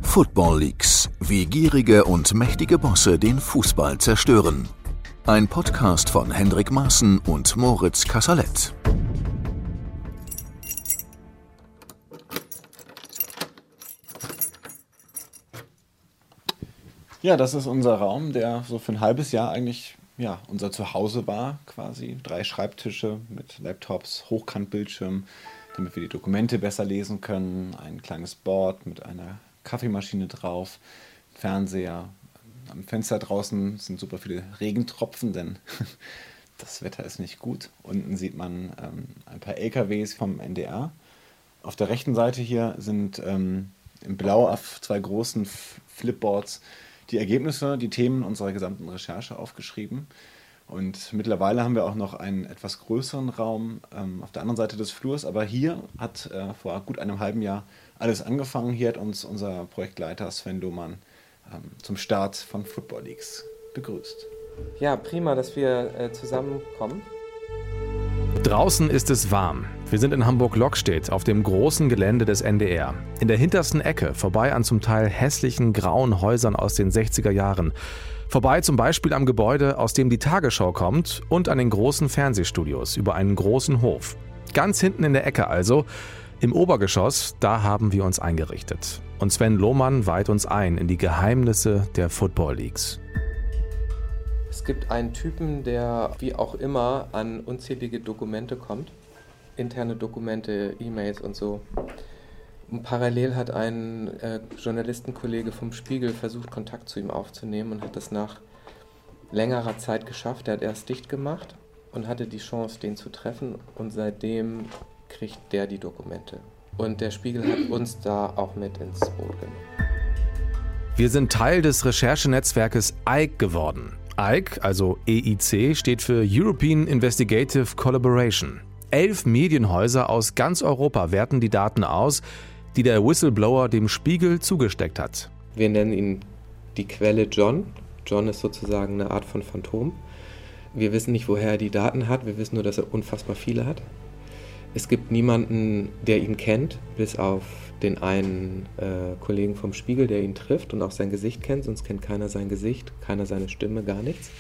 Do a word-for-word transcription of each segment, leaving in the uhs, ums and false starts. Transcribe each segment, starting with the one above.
Football Leaks, wie gierige und mächtige Bosse den Fußball zerstören. Ein Podcast von Hendrik Maaßen und Moritz Kassalet. Ja, das ist unser Raum, der so für ein halbes Jahr eigentlich ja, unser Zuhause war, quasi. Drei Schreibtische mit Laptops, Hochkantbildschirm, damit wir die Dokumente besser lesen können. Ein kleines Board mit einer Kaffeemaschine drauf, Fernseher. Am Fenster draußen sind super viele Regentropfen, denn das Wetter ist nicht gut. Unten sieht man ähm, ein paar L K Ws vom N D R. Auf der rechten Seite hier sind ähm, in Blau auf zwei großen Flipboards die Ergebnisse, die Themen unserer gesamten Recherche aufgeschrieben. Und mittlerweile haben wir auch noch einen etwas größeren Raum ähm, auf der anderen Seite des Flurs. Aber hier hat äh, vor gut einem halben Jahr alles angefangen. Hier hat uns unser Projektleiter Sven Lohmann ähm, zum Start von Football Leaks begrüßt. Ja, prima, dass wir äh, zusammenkommen. Draußen ist es warm. Wir sind in Hamburg-Lockstedt auf dem großen Gelände des N D R. In der hintersten Ecke, vorbei an zum Teil hässlichen grauen Häusern aus den sechziger Jahren. Vorbei zum Beispiel am Gebäude, aus dem die Tagesschau kommt, und an den großen Fernsehstudios über einen großen Hof. Ganz hinten in der Ecke also, im Obergeschoss, da haben wir uns eingerichtet. Und Sven Lohmann weiht uns ein in die Geheimnisse der Football Leaks. Es gibt einen Typen, der wie auch immer an unzählige Dokumente kommt. Interne Dokumente, E-Mails und so. Und parallel hat ein äh, Journalistenkollege vom Spiegel versucht, Kontakt zu ihm aufzunehmen und hat das nach längerer Zeit geschafft. Er hat erst dicht gemacht und hatte die Chance, den zu treffen. Und seitdem kriegt der die Dokumente. Und der Spiegel hat uns da auch mit ins Boot genommen. Wir sind Teil des Recherchenetzwerkes E I C geworden. E I C, also E I C, steht für European Investigative Collaboration. Elf Medienhäuser aus ganz Europa werten die Daten aus, die der Whistleblower dem Spiegel zugesteckt hat. Wir nennen ihn die Quelle John. John ist sozusagen eine Art von Phantom. Wir wissen nicht, woher er die Daten hat, wir wissen nur, dass er unfassbar viele hat. Es gibt niemanden, der ihn kennt, bis auf den einen äh, Kollegen vom Spiegel, der ihn trifft und auch sein Gesicht kennt, sonst kennt keiner sein Gesicht, keiner seine Stimme, gar nichts.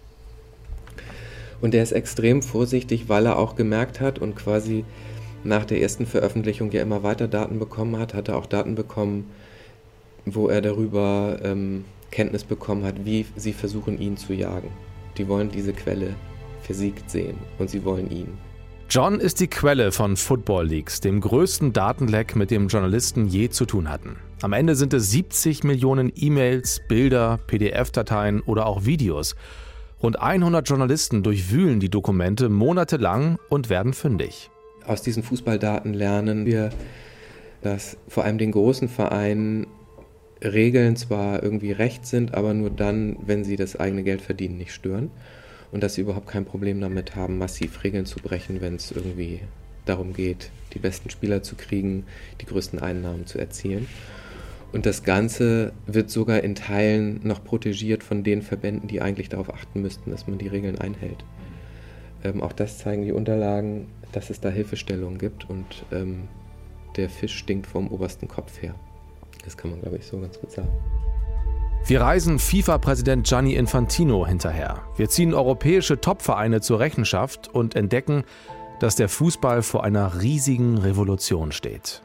Und der ist extrem vorsichtig, weil er auch gemerkt hat und quasi nach der ersten Veröffentlichung ja immer weiter Daten bekommen hat, hat er auch Daten bekommen, wo er darüber ähm, Kenntnis bekommen hat, wie sie versuchen, ihn zu jagen. Die wollen diese Quelle versiegt sehen und sie wollen ihn. John ist die Quelle von Football Leaks, dem größten Datenleck, mit dem Journalisten je zu tun hatten. Am Ende sind es siebzig Millionen E-Mails, Bilder, P D F-Dateien oder auch Videos. Rund hundert Journalisten durchwühlen die Dokumente monatelang und werden fündig. Aus diesen Fußballdaten lernen wir, dass vor allem den großen Vereinen Regeln zwar irgendwie recht sind, aber nur dann, wenn sie das eigene Geld verdienen, nicht stören. Und dass sie überhaupt kein Problem damit haben, massiv Regeln zu brechen, wenn es irgendwie darum geht, die besten Spieler zu kriegen, die größten Einnahmen zu erzielen. Und das Ganze wird sogar in Teilen noch protegiert von den Verbänden, die eigentlich darauf achten müssten, dass man die Regeln einhält. Ähm, auch das zeigen die Unterlagen, dass es da Hilfestellungen gibt und ähm, der Fisch stinkt vom obersten Kopf her. Das kann man, glaube ich, so ganz gut sagen. Wir reisen FIFA-Präsident Gianni Infantino hinterher. Wir ziehen europäische Topvereine zur Rechenschaft und entdecken, dass der Fußball vor einer riesigen Revolution steht.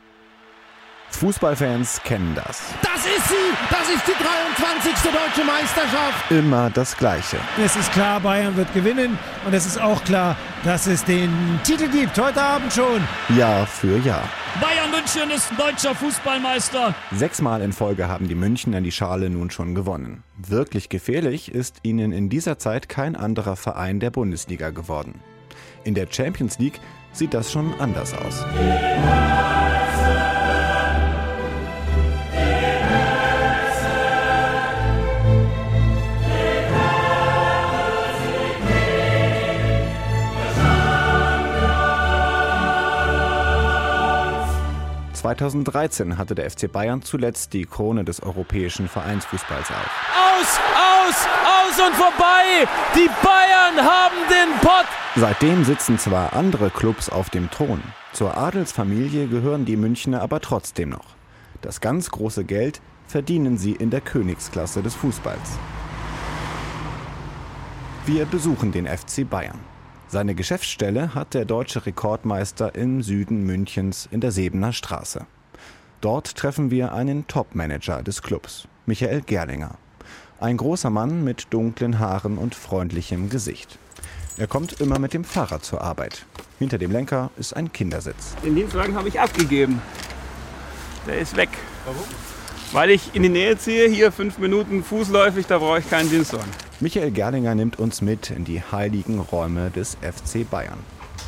Fußballfans kennen das. Das ist sie! Das ist die dreiundzwanzigste Deutsche Meisterschaft! Immer das Gleiche. Es ist klar, Bayern wird gewinnen und es ist auch klar, dass es den Titel gibt, heute Abend schon. Jahr für Jahr. Bayern München ist deutscher Fußballmeister. Sechsmal in Folge haben die Münchner die Schale nun schon gewonnen. Wirklich gefährlich ist ihnen in dieser Zeit kein anderer Verein der Bundesliga geworden. In der Champions League sieht das schon anders aus. zweitausenddreizehn hatte der F C Bayern zuletzt die Krone des europäischen Vereinsfußballs auf. Aus, aus, aus und vorbei! Die Bayern haben den Pott! Seitdem sitzen zwar andere Clubs auf dem Thron, zur Adelsfamilie gehören die Münchner aber trotzdem noch. Das ganz große Geld verdienen sie in der Königsklasse des Fußballs. Wir besuchen den F C Bayern. Seine Geschäftsstelle hat der deutsche Rekordmeister im Süden Münchens in der Sebener Straße. Dort treffen wir einen Top-Manager des Clubs, Michael Gerlinger. Ein großer Mann mit dunklen Haaren und freundlichem Gesicht. Er kommt immer mit dem Fahrrad zur Arbeit. Hinter dem Lenker ist ein Kindersitz. Den Dienstwagen habe ich abgegeben. Der ist weg. Warum? Weil ich in die Nähe ziehe, hier fünf Minuten fußläufig, da brauche ich keinen Dienstwagen. Michael Gerlinger nimmt uns mit in die heiligen Räume des F C Bayern.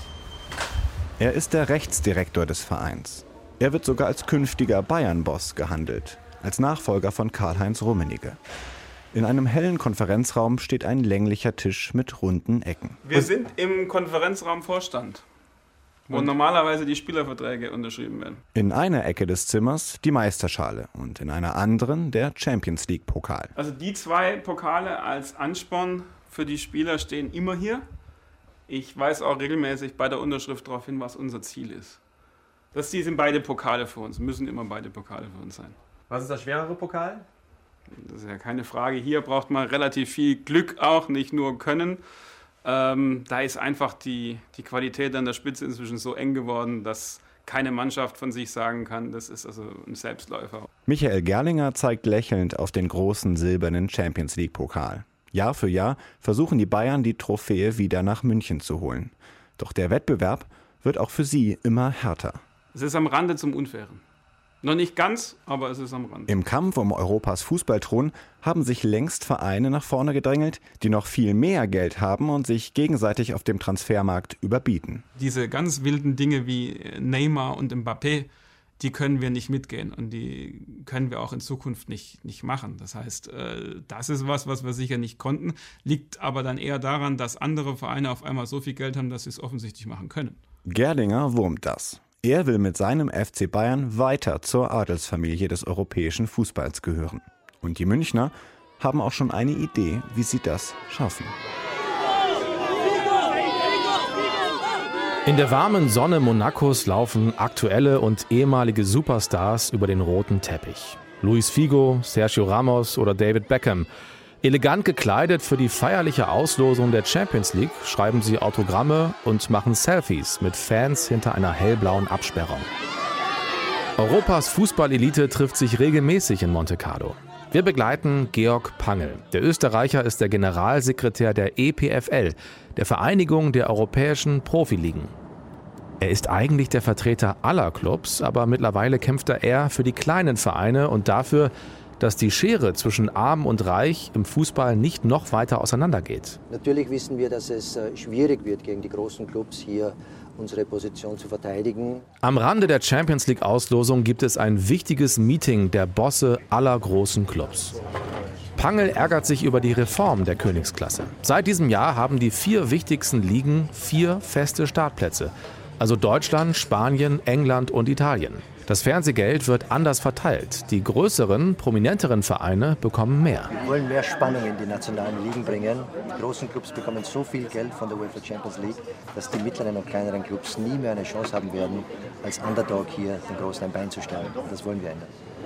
Er ist der Rechtsdirektor des Vereins. Er wird sogar als künftiger Bayern-Boss gehandelt, als Nachfolger von Karl-Heinz Rummenigge. In einem hellen Konferenzraum steht ein länglicher Tisch mit runden Ecken. Wir sind im Konferenzraum Vorstand, wo und normalerweise die Spielerverträge unterschrieben werden. In einer Ecke des Zimmers die Meisterschale und in einer anderen der Champions-League-Pokal. Also die zwei Pokale als Ansporn für die Spieler stehen immer hier. Ich weise auch regelmäßig bei der Unterschrift darauf hin, was unser Ziel ist. Das die sind beide Pokale für uns, müssen immer beide Pokale für uns sein. Was ist der schwerere Pokal? Das ist ja keine Frage. Hier braucht man relativ viel Glück auch, nicht nur Können. Ähm, da ist einfach die, die Qualität an der Spitze inzwischen so eng geworden, dass keine Mannschaft von sich sagen kann, das ist also ein Selbstläufer. Michael Gerlinger zeigt lächelnd auf den großen silbernen Champions-League-Pokal. Jahr für Jahr versuchen die Bayern, die Trophäe wieder nach München zu holen. Doch der Wettbewerb wird auch für sie immer härter. Es ist am Rande zum Unfairen. Noch nicht ganz, aber es ist am Rand. Im Kampf um Europas Fußballthron haben sich längst Vereine nach vorne gedrängelt, die noch viel mehr Geld haben und sich gegenseitig auf dem Transfermarkt überbieten. Diese ganz wilden Dinge wie Neymar und Mbappé, die können wir nicht mitgehen und die können wir auch in Zukunft nicht, nicht machen. Das heißt, das ist was, was wir sicher nicht konnten, liegt aber dann eher daran, dass andere Vereine auf einmal so viel Geld haben, dass sie es offensichtlich machen können. Gerlinger wurmt das. Er will mit seinem F C Bayern weiter zur Adelsfamilie des europäischen Fußballs gehören. Und die Münchner haben auch schon eine Idee, wie sie das schaffen. In der warmen Sonne Monacos laufen aktuelle und ehemalige Superstars über den roten Teppich. Luis Figo, Sergio Ramos oder David Beckham. Elegant gekleidet für die feierliche Auslosung der Champions League schreiben sie Autogramme und machen Selfies mit Fans hinter einer hellblauen Absperrung. Europas Fußballelite trifft sich regelmäßig in Monte Carlo. Wir begleiten Georg Pangel. Der Österreicher ist der Generalsekretär der E P F L, der Vereinigung der europäischen Profiligen. Er ist eigentlich der Vertreter aller Clubs, aber mittlerweile kämpft er eher für die kleinen Vereine und dafür, dass die Schere zwischen Arm und Reich im Fußball nicht noch weiter auseinandergeht. Natürlich wissen wir, dass es schwierig wird, gegen die großen Clubs hier unsere Position zu verteidigen. Am Rande der Champions League-Auslosung gibt es ein wichtiges Meeting der Bosse aller großen Clubs. Pangel ärgert sich über die Reform der Königsklasse. Seit diesem Jahr haben die vier wichtigsten Ligen vier feste Startplätze. Also Deutschland, Spanien, England und Italien. Das Fernsehgeld wird anders verteilt. Die größeren, prominenteren Vereine bekommen mehr. Wir wollen mehr Spannung in die nationalen Ligen bringen. Die großen Clubs bekommen so viel Geld von der UEFA Champions League, dass die mittleren und kleineren Clubs nie mehr eine Chance haben werden, als Underdog hier den Großen ein Bein zu stellen. Das wollen wir ändern.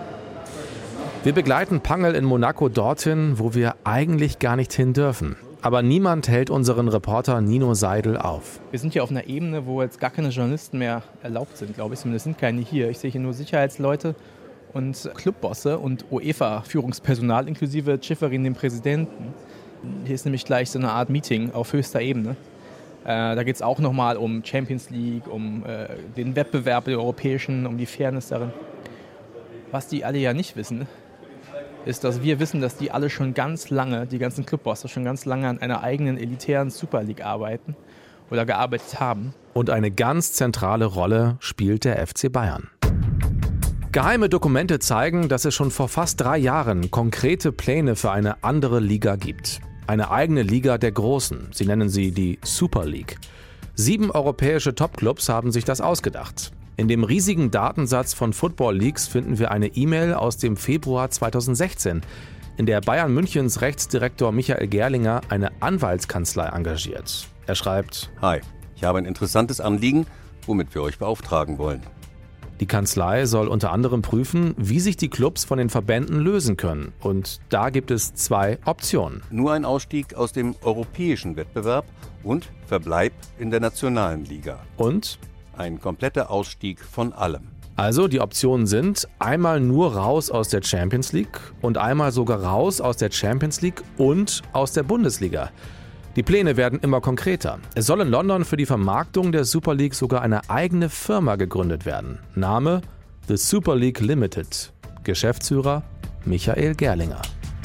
Wir begleiten Pangel in Monaco dorthin, wo wir eigentlich gar nicht hin dürfen. Aber niemand hält unseren Reporter Nino Seidel auf. Wir sind hier auf einer Ebene, wo jetzt gar keine Journalisten mehr erlaubt sind, glaube ich. Zumindest sind keine hier. Ich sehe hier nur Sicherheitsleute und Clubbosse und UEFA-Führungspersonal, inklusive Schifferin, dem Präsidenten. Hier ist nämlich gleich so eine Art Meeting auf höchster Ebene. Äh, da geht es auch nochmal um Champions League, um äh, den Wettbewerb der Europäischen, um die Fairness darin. Was die alle ja nicht wissen, ist, dass wir wissen, dass die alle schon ganz lange, die ganzen Clubbosse schon ganz lange an einer eigenen elitären Super League arbeiten oder gearbeitet haben. Und eine ganz zentrale Rolle spielt der F C Bayern. Geheime Dokumente zeigen, dass es schon vor fast drei Jahren konkrete Pläne für eine andere Liga gibt. Eine eigene Liga der Großen. Sie nennen sie die Super League. Sieben europäische Topclubs haben sich das ausgedacht. In dem riesigen Datensatz von Football Leagues finden wir eine E-Mail aus dem Februar zweitausendsechzehn, in der Bayern Münchens Rechtsdirektor Michael Gerlinger eine Anwaltskanzlei engagiert. Er schreibt: Hi, ich habe ein interessantes Anliegen, womit wir euch beauftragen wollen. Die Kanzlei soll unter anderem prüfen, wie sich die Clubs von den Verbänden lösen können. Und da gibt es zwei Optionen. Nur ein Ausstieg aus dem europäischen Wettbewerb und Verbleib in der nationalen Liga. Und? Ein kompletter Ausstieg von allem. Also die Optionen sind einmal nur raus aus der Champions League und einmal sogar raus aus der Champions League und aus der Bundesliga. Die Pläne werden immer konkreter. Es soll in London für die Vermarktung der Super League sogar eine eigene Firma gegründet werden. Name The Super League Limited. Geschäftsführer Michael Gerlinger.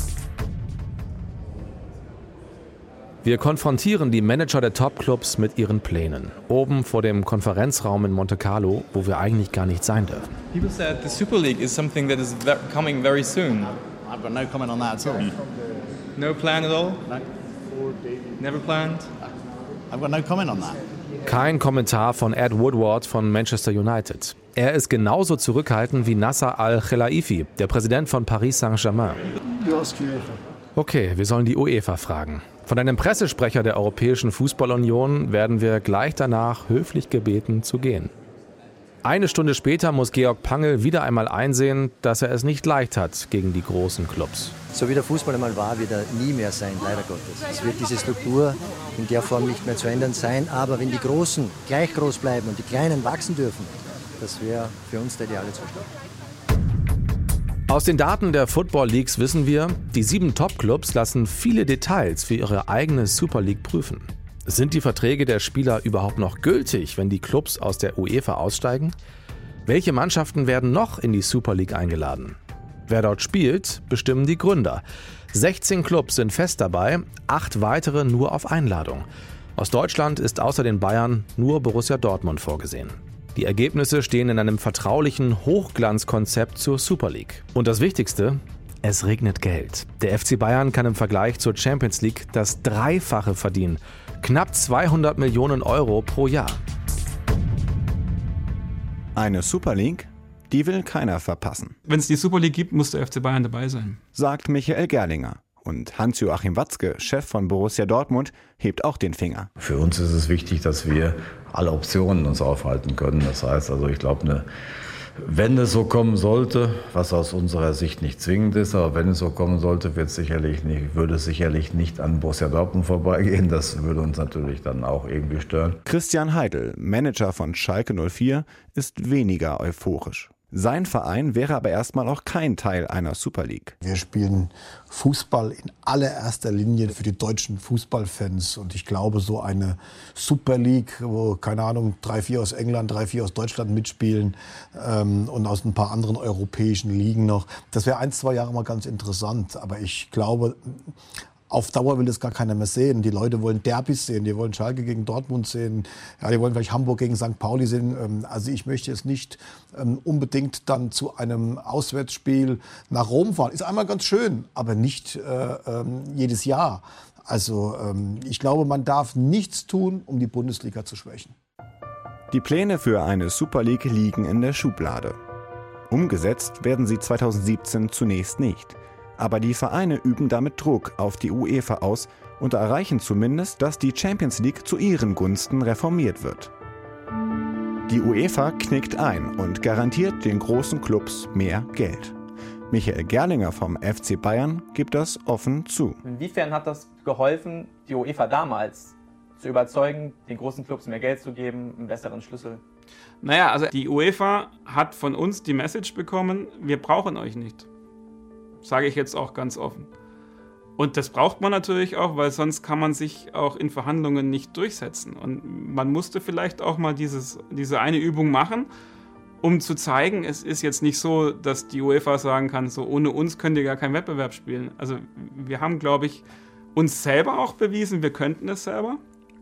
Wir konfrontieren die Manager der Top-Clubs mit ihren Plänen. Oben vor dem Konferenzraum in Monte Carlo, wo wir eigentlich gar nicht sein dürfen. People said the Super League is something that is ve- coming very soon. I've got no comment on that at all. No plan at all? No. Never planned? I've got no comment on that. Kein Kommentar von Ed Woodward von Manchester United. Er ist genauso zurückhaltend wie Nasser Al-Khelaifi, der Präsident von Paris Saint-Germain. Okay, wir sollen die UEFA fragen. Von einem Pressesprecher der Europäischen Fußballunion werden wir gleich danach höflich gebeten zu gehen. Eine Stunde später muss Georg Pangel wieder einmal einsehen, dass er es nicht leicht hat gegen die großen Clubs. So wie der Fußball einmal war, wird er nie mehr sein, leider Gottes. Es wird diese Struktur in der Form nicht mehr zu ändern sein. Aber wenn die Großen gleich groß bleiben und die Kleinen wachsen dürfen, das wäre für uns der ideale Zustand. Aus den Daten der Football Leagues wissen wir, die sieben Top-Clubs lassen viele Details für ihre eigene Super League prüfen. Sind die Verträge der Spieler überhaupt noch gültig, wenn die Clubs aus der UEFA aussteigen? Welche Mannschaften werden noch in die Super League eingeladen? Wer dort spielt, bestimmen die Gründer. sechzehn Clubs sind fest dabei, acht weitere nur auf Einladung. Aus Deutschland ist außer den Bayern nur Borussia Dortmund vorgesehen. Die Ergebnisse stehen in einem vertraulichen Hochglanzkonzept zur Super League. Und das Wichtigste, es regnet Geld. Der F C Bayern kann im Vergleich zur Champions League das Dreifache verdienen. Knapp zweihundert Millionen Euro pro Jahr. Eine Super League, die will keiner verpassen. Wenn es die Super League gibt, muss der F C Bayern dabei sein. Sagt Michael Gerlinger. Und Hans-Joachim Watzke, Chef von Borussia Dortmund, hebt auch den Finger. Für uns ist es wichtig, dass wir alle Optionen uns aufhalten können. Das heißt also, ich glaube, eine, wenn es so kommen sollte, was aus unserer Sicht nicht zwingend ist, aber wenn es so kommen sollte, wird es sicherlich nicht, würde es sicherlich nicht an Borussia Dortmund vorbeigehen. Das würde uns natürlich dann auch irgendwie stören. Christian Heidel, Manager von Schalke null vier, ist weniger euphorisch. Sein Verein wäre aber erstmal auch kein Teil einer Super League. Wir spielen Fußball in allererster Linie für die deutschen Fußballfans. Und ich glaube, so eine Super League, wo, keine Ahnung, drei, vier aus England, drei, vier aus Deutschland mitspielen ähm, und aus ein paar anderen europäischen Ligen noch, das wäre ein, zwei Jahre mal ganz interessant. Aber ich glaube, auf Dauer will das gar keiner mehr sehen. Die Leute wollen Derbys sehen, die wollen Schalke gegen Dortmund sehen, ja, die wollen vielleicht Hamburg gegen Sankt Pauli sehen. Also ich möchte jetzt nicht unbedingt dann zu einem Auswärtsspiel nach Rom fahren. Ist einmal ganz schön, aber nicht äh, jedes Jahr. Also ähm, ich glaube, man darf nichts tun, um die Bundesliga zu schwächen. Die Pläne für eine Super League liegen in der Schublade. Umgesetzt werden sie zweitausendsiebzehn zunächst nicht. Aber die Vereine üben damit Druck auf die UEFA aus und erreichen zumindest, dass die Champions League zu ihren Gunsten reformiert wird. Die UEFA knickt ein und garantiert den großen Clubs mehr Geld. Michael Gerlinger vom F C Bayern gibt das offen zu. Inwiefern hat das geholfen, die UEFA damals zu überzeugen, den großen Clubs mehr Geld zu geben, einen besseren Schlüssel? Naja, also die UEFA hat von uns die Message bekommen, wir brauchen euch nicht. Sage ich jetzt auch ganz offen. Und das braucht man natürlich auch, weil sonst kann man sich auch in Verhandlungen nicht durchsetzen. Und man musste vielleicht auch mal dieses, diese eine Übung machen, um zu zeigen, es ist jetzt nicht so, dass die UEFA sagen kann, so ohne uns könnt ihr gar keinen Wettbewerb spielen. Also wir haben, glaube ich, uns selber auch bewiesen, wir könnten es selber.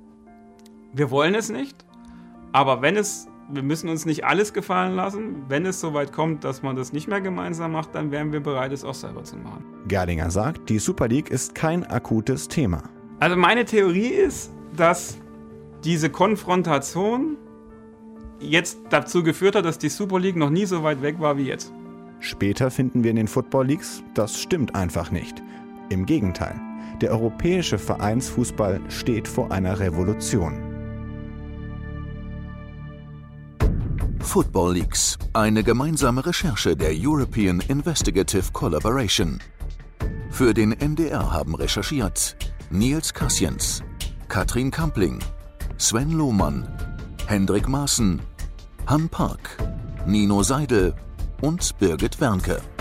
Wir wollen es nicht. Aber wenn es Wir müssen uns nicht alles gefallen lassen. Wenn es soweit kommt, dass man das nicht mehr gemeinsam macht, dann wären wir bereit, es auch selber zu machen. Gerlinger sagt, die Super League ist kein akutes Thema. Also meine Theorie ist, dass diese Konfrontation jetzt dazu geführt hat, dass die Super League noch nie so weit weg war wie jetzt. Später finden wir in den Football Leagues, das stimmt einfach nicht. Im Gegenteil, der europäische Vereinsfußball steht vor einer Revolution. Football Leaks, eine gemeinsame Recherche der European Investigative Collaboration. Für den N D R haben recherchiert Nils Kassiens, Katrin Kampling, Sven Lohmann, Hendrik Maaßen, Han Park, Nino Seidel und Birgit Wernke.